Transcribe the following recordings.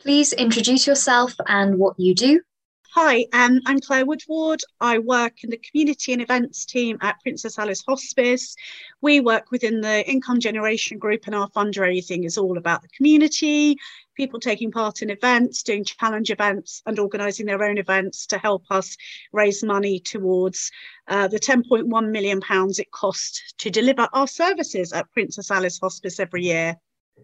Please introduce yourself and what you do. Hi, I'm Claire Woodward. I work in the community and events team at Princess Alice Hospice. We work within the income generation group, and our fundraising is all about the community, people taking part in events, doing challenge events and organising their own events to help us raise money towards the £10.1 million it costs to deliver our services at Princess Alice Hospice every year.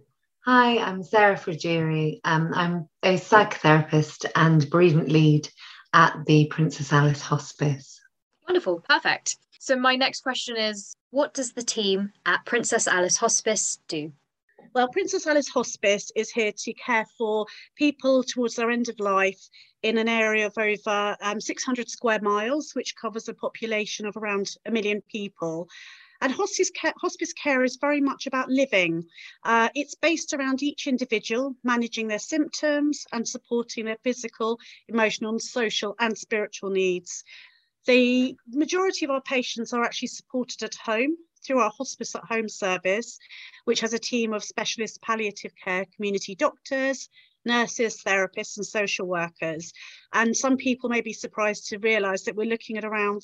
Hi, I'm Sarah Frugeri. I'm a psychotherapist and bereavement lead at the Princess Alice Hospice. Wonderful, perfect. So my next question is, what does the team at Princess Alice Hospice do? Well, Princess Alice Hospice is here to care for people towards their end of life in an area of over 600 square miles, which covers a population of around 1 million people. And hospice care is very much about living. It's based around each individual, managing their symptoms and supporting their physical, emotional, social and spiritual needs. The majority of our patients are actually supported at home through our Hospice at Home service, which has a team of specialist palliative care community doctors, nurses, therapists and social workers. And some people may be surprised to realise that we're looking at around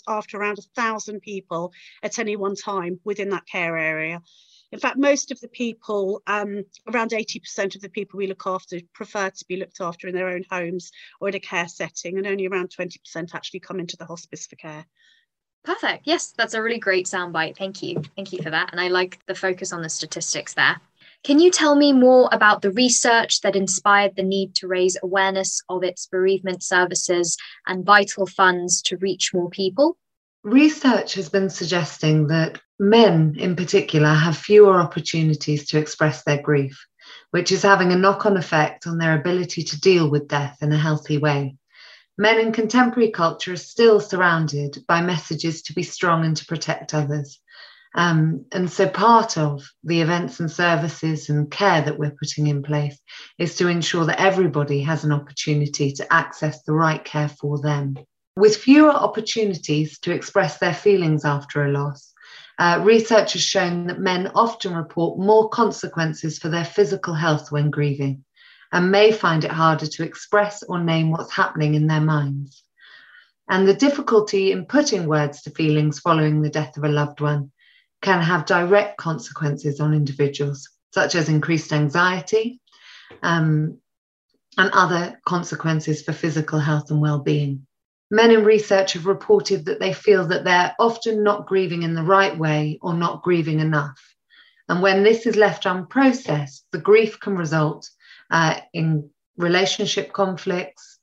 1,000 people at any one time within that care area. In fact, most of the people, around 80% of the people we look after prefer to be looked after in their own homes or in a care setting, and only around 20% actually come into the hospice for care. Perfect. Yes, that's a really great soundbite. Thank you. Thank you for that. And I like the focus on the statistics there. Can you tell me more about the research that inspired the need to raise awareness of its bereavement services and vital funds to reach more people? Research has been suggesting that men in particular have fewer opportunities to express their grief, which is having a knock-on effect on their ability to deal with death in a healthy way. Men in contemporary culture are still surrounded by messages to be strong and to protect others. And so part of the events and services and care that we're putting in place is to ensure that everybody has an opportunity to access the right care for them. With fewer opportunities to express their feelings after a loss, research has shown that men often report more consequences for their physical health when grieving, and may find it harder to express or name what's happening in their minds. And the difficulty in putting words to feelings following the death of a loved one can have direct consequences on individuals, such as increased anxiety and other consequences for physical health and well-being. Men in research have reported that they feel that they're often not grieving in the right way or not grieving enough. And when this is left unprocessed, the grief can result in relationship conflicts,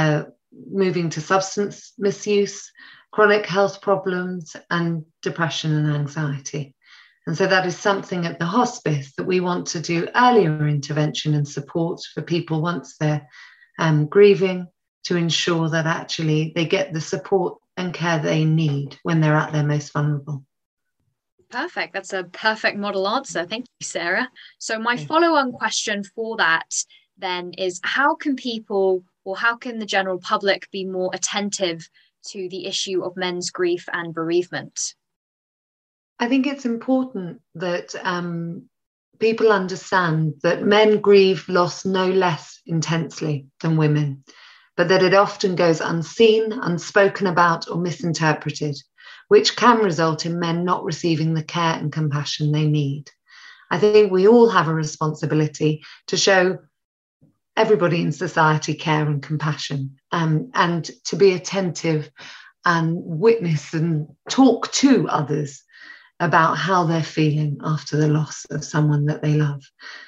moving to substance misuse, chronic health problems, and depression and anxiety. And so that is something at the hospice that we want to do earlier intervention and support for people once they're grieving, to ensure that actually they get the support and care they need when they're at their most vulnerable. Perfect. That's a perfect model answer. Thank you, Sarah. So my follow-on question for that then is, how can people, or how can the general public be more attentive to the issue of men's grief and bereavement? I think it's important that people understand that men grieve loss no less intensely than women, but that it often goes unseen, unspoken about, or misinterpreted, which can result in men not receiving the care and compassion they need. I think we all have a responsibility to show everybody in society care and compassion, and to be attentive and witness and talk to others about how they're feeling after the loss of someone that they love.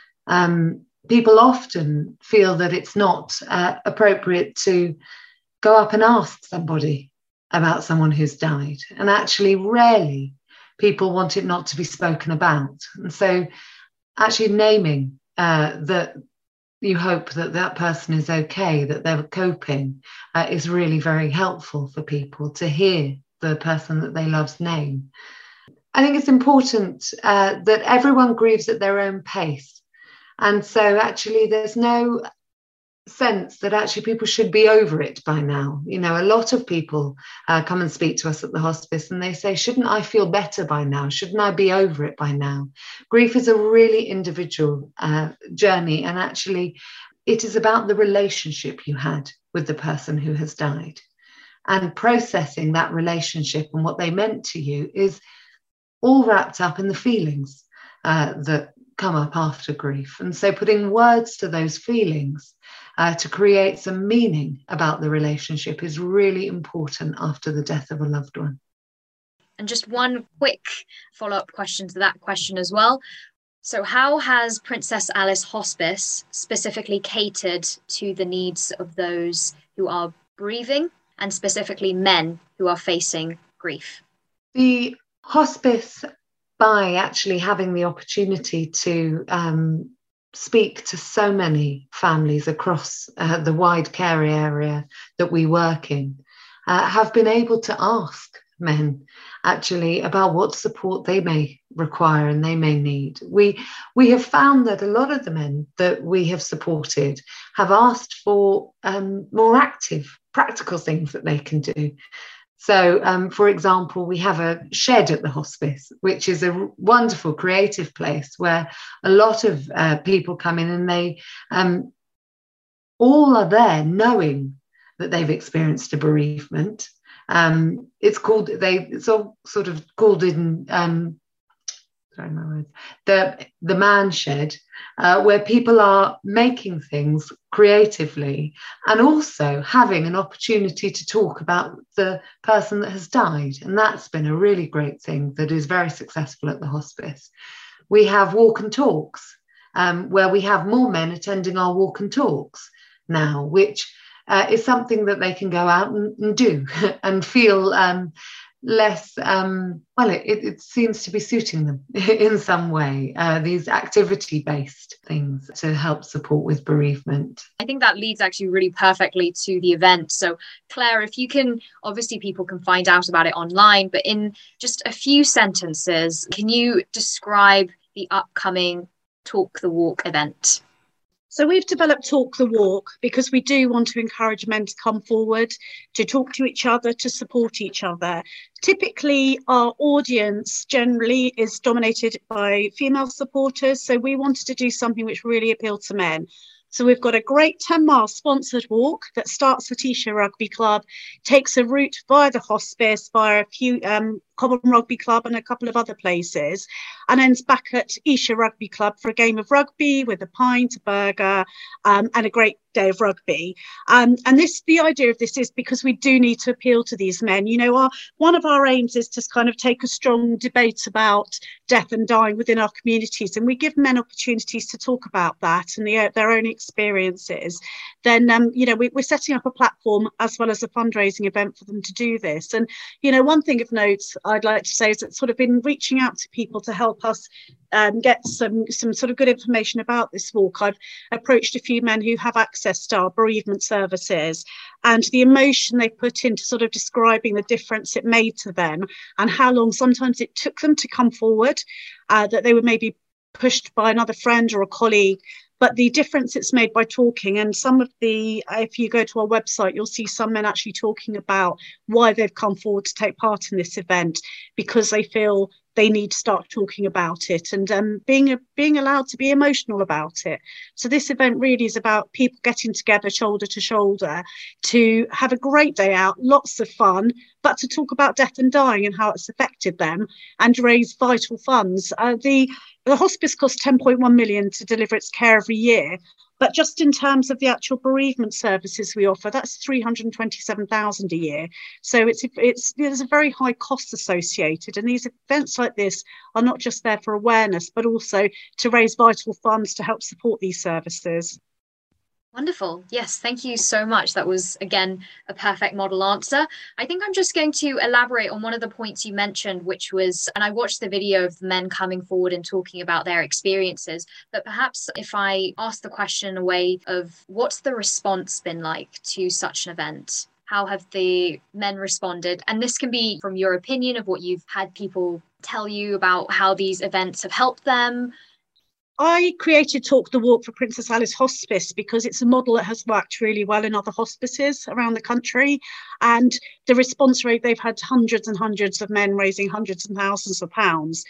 People often feel that it's not appropriate to go up and ask somebody about someone who's died. And actually, rarely people want it not to be spoken about. And so actually naming that you hope that that person is okay, that they're coping, is really very helpful for people to hear the person that they love's name. I think it's important that everyone grieves at their own pace. And so actually there's no sense that actually people should be over it by now. You know, a lot of people come and speak to us at the hospice and they say, shouldn't I feel better by now? Shouldn't I be over it by now? Grief is a really individual journey, and actually it is about the relationship you had with the person who has died. And processing that relationship and what they meant to you is all wrapped up in the feelings that come up after grief. And so putting words to those feelings to create some meaning about the relationship is really important after the death of a loved one. And just one quick follow-up question to that question as well. So how has Princess Alice Hospice specifically catered to the needs of those who are bereaving, and specifically men who are facing grief? The hospice, by actually having the opportunity to speak to so many families across the wide care area that we work in, have been able to ask men actually about what support they may require and they may need. We have found that a lot of the men that we have supported have asked for more active, practical things that they can do. So, for example, we have a shed at the hospice, which is a wonderful creative place where a lot of people come in, and they all are there knowing that they've experienced a bereavement. It's all sort of called in the man shed, where people are making things creatively and also having an opportunity to talk about the person that has died. And that's been a really great thing that is very successful at the hospice. We have walk and talks, where we have more men attending our walk and talks now, which is something that they can go out and do and feel less, it seems to be suiting them in some way, these activity-based things to help support with bereavement. I think that leads actually really perfectly to the event. So Claire, if you can, obviously people can find out about it online, but in just a few sentences, can you describe the upcoming Talk the Walk event? So we've developed Talk the Walk because we do want to encourage men to come forward, to talk to each other, to support each other. Typically, our audience generally is dominated by female supporters. So we wanted to do something which really appealed to men. So we've got a great 10-mile sponsored walk that starts at Esher Rugby Club, takes a route via the hospice, via a few Cobham Rugby Club and a couple of other places, and ends back at Esher Rugby Club for a game of rugby with a pint, a burger, and a great day of rugby. And the idea of this is because we do need to appeal to these men. You know, one of our aims is to kind of take a strong debate about death and dying within our communities, and we give men opportunities to talk about that and their own experiences. Then, we're setting up a platform as well as a fundraising event for them to do this. And, one thing of note I'd like to say is it's sort of been reaching out to people to help us get some sort of good information about this walk. I've approached a few men who have access to our bereavement services, and the emotion they put into sort of describing the difference it made to them and how long sometimes it took them to come forward, that they were maybe pushed by another friend or a colleague, but the difference it's made by talking. And if you go to our website, you'll see some men actually talking about why they've come forward to take part in this event, because they feel they need to start talking about it and being allowed to be emotional about it. So this event really is about people getting together shoulder to shoulder to have a great day out, lots of fun, but to talk about death and dying and how it's affected them and raise vital funds. The hospice costs 10.1 million to deliver its care every year. But just in terms of the actual bereavement services we offer, that's 327,000 a year. So there's a very high cost associated. And these events like this are not just there for awareness, but also to raise vital funds to help support these services. Wonderful. Yes, thank you so much. That was, again, a perfect model answer. I think I'm just going to elaborate on one of the points you mentioned, which was, and I watched the video of the men coming forward and talking about their experiences, but perhaps if I ask the question in a way of what's the response been like to such an event? How have the men responded? And this can be from your opinion of what you've had people tell you about how these events have helped them. I created Talk the Walk for Princess Alice Hospice because it's a model that has worked really well in other hospices around the country. And the response rate, they've had hundreds and hundreds of men raising hundreds and thousands of pounds.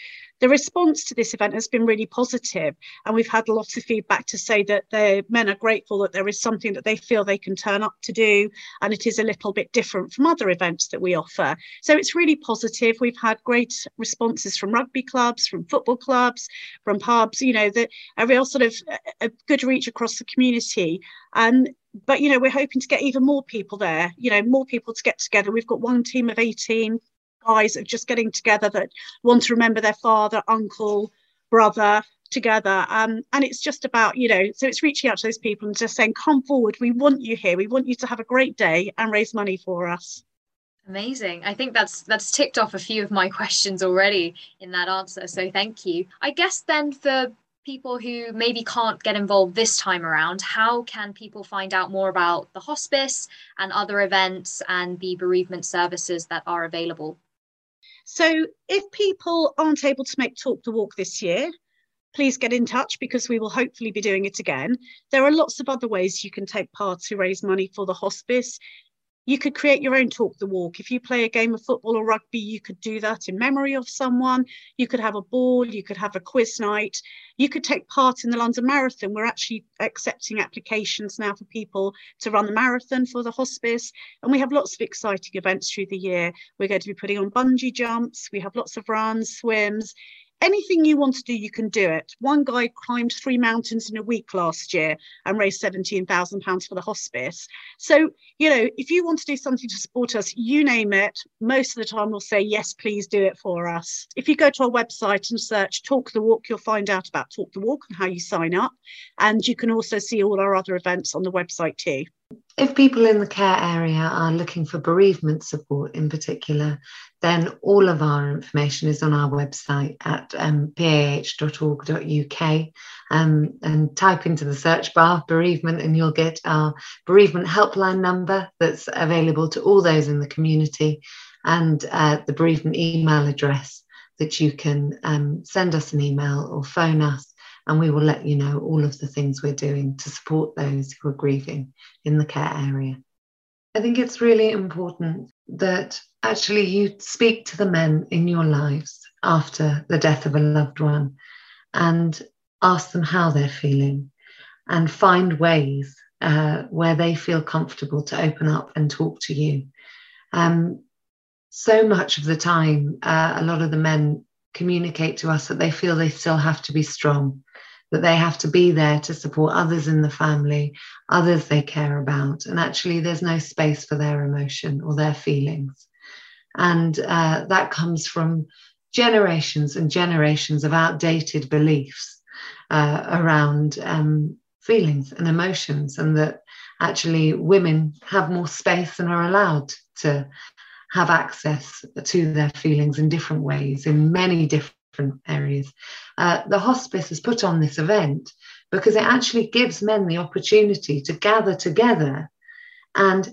The response to this event has been really positive, and we've had lots of feedback to say that the men are grateful that there is something that they feel they can turn up to do, and it is a little bit different from other events that we offer. So it's really positive. We've had great responses from rugby clubs, from football clubs, from pubs, that a real sort of a good reach across the community. But, we're hoping to get even more people there, more people to get together. We've got one team of 18 guys are just getting together that want to remember their father, uncle, brother together. And it's just about, so it's reaching out to those people and just saying, come forward. We want you here. We want you to have a great day and raise money for us. Amazing. I think that's ticked off a few of my questions already in that answer. So thank you. I guess then for people who maybe can't get involved this time around, how can people find out more about the hospice and other events and the bereavement services that are available? So if people aren't able to make Talk the Walk this year, please get in touch, because we will hopefully be doing it again. There are lots of other ways you can take part to raise money for the hospice. You could create your own Talk the Walk. If you play a game of football or rugby, you could do that in memory of someone. You could have a ball, you could have a quiz night. You could take part in the London Marathon. We're actually accepting applications now for people to run the marathon for the hospice. And we have lots of exciting events through the year. We're going to be putting on bungee jumps. We have lots of runs, swims. Anything you want to do, you can do it. One guy climbed 3 mountains in a week last year and raised £17,000 for the hospice. So, if you want to do something to support us, you name it, most of the time we'll say, yes, please do it for us. If you go to our website and search Talk the Walk, you'll find out about Talk the Walk and how you sign up. And you can also see all our other events on the website too. If people in the care area are looking for bereavement support in particular, then all of our information is on our website at pah.org.uk, and type into the search bar bereavement and you'll get our bereavement helpline number that's available to all those in the community, and the bereavement email address that you can send us an email or phone us, and we will let you know all of the things we're doing to support those who are grieving in the care area. I think it's really important that actually you speak to the men in your lives after the death of a loved one and ask them how they're feeling, and find ways where they feel comfortable to open up and talk to you. So much of the time, a lot of the men communicate to us that they feel they still have to be strong, that they have to be there to support others in the family, others they care about, and actually there's no space for their emotion or their feelings. And that comes from generations and generations of outdated beliefs around feelings and emotions, and that actually women have more space and are allowed to have access to their feelings in different ways, in many different areas. The hospice has put on this event because it actually gives men the opportunity to gather together and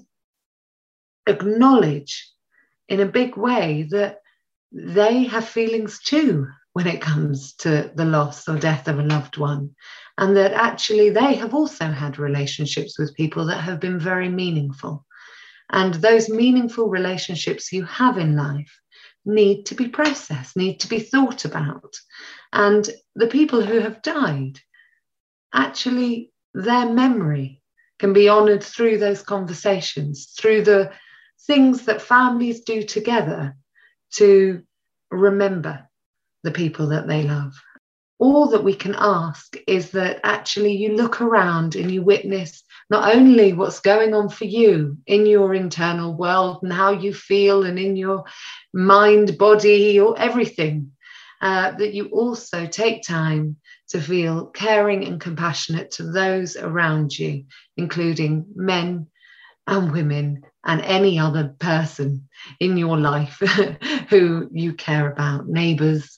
acknowledge in a big way that they have feelings too when it comes to the loss or death of a loved one, and that actually they have also had relationships with people that have been very meaningful. And those meaningful relationships you have in life need to be processed, need to be thought about. And the people who have died, actually their memory can be honoured through those conversations, through the things that families do together to remember the people that they love. All that we can ask is that actually you look around and you witness not only what's going on for you in your internal world and how you feel and in your mind, body, or everything, that you also take time to feel caring and compassionate to those around you, including men and women and any other person in your life who you care about, neighbours,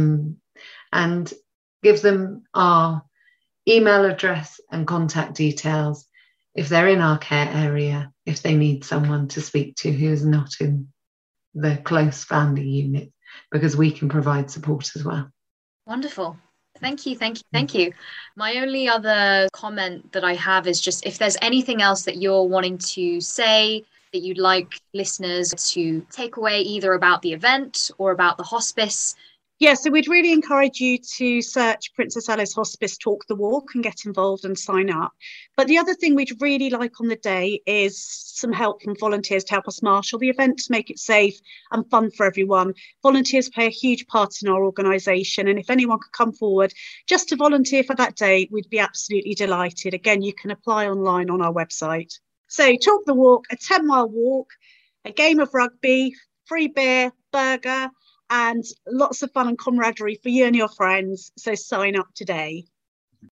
and give them our email address and contact details if they're in our care area, if they need someone to speak to who is not in the close family unit, because we can provide support as well. Wonderful. Thank you. My only other comment that I have is just if there's anything else that you're wanting to say that you'd like listeners to take away either about the event or about the hospice, Yeah, so we'd really encourage you to search Princess Alice Hospice Talk the Walk and get involved and sign up. But the other thing we'd really like on the day is some help from volunteers to help us marshal the event to make it safe and fun for everyone. Volunteers play a huge part in our organisation, and if anyone could come forward just to volunteer for that day, we'd be absolutely delighted. Again, you can apply online on our website. So Talk the Walk, a 10-mile walk, a game of rugby, free beer, burger, and lots of fun and camaraderie for you and your friends. So sign up today.